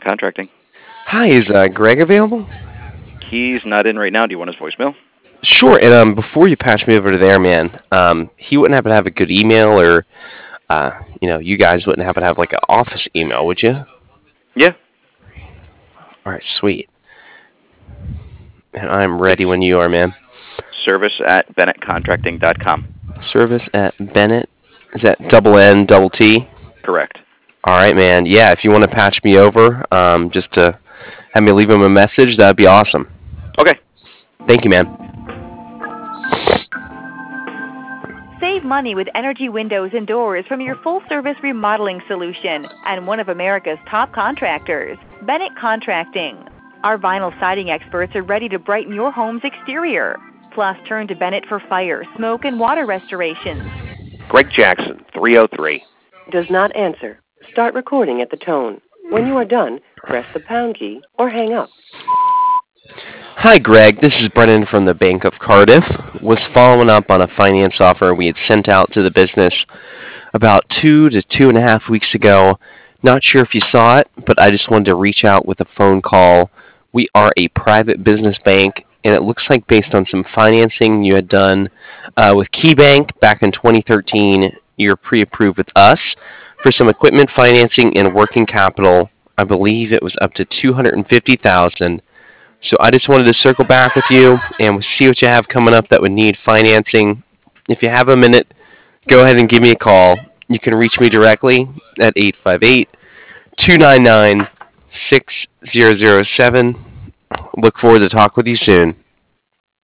Bennett Contracting. Hi, is Greg available? He's not in right now. Do you want his voicemail? Sure, and before you patch me over to there, man, he wouldn't happen to have a good email, or you guys wouldn't happen to have like an office email, would you? Yeah. All right, sweet. And I'm It's ready when you are, man. service at bennettcontracting.com. Service at Bennett. Is that double N, double T? Correct. All right, man. Yeah, if you want to patch me over, just to have me leave him a message, that'd be awesome. Okay. Thank you, man. Save money with energy windows and doors from your full-service remodeling solution and one of America's top contractors, Bennett Contracting. Our vinyl siding experts are ready to brighten your home's exterior. Plus, turn to Bennett for fire, smoke, and water restorations. Greg Jackson, 303. Does not answer. Start recording at the tone. When you are done, press the pound key or hang up. Hi, Greg. This is Brennan from the Bank of Cardiff. Was following up on a finance offer we had sent out to the business about 2 to 2.5 weeks ago. Not sure if you saw it, but I just wanted to reach out with a phone call. We are a private business bank, and it looks like based on some financing you had done with KeyBank back in 2013, you're pre-approved with us for some equipment financing and working capital. I believe it was up to $250,000. So I just wanted to circle back with you and see what you have coming up that would need financing. If you have a minute, go ahead and give me a call. You can reach me directly at 858-299-6007. Look forward to talk with you soon.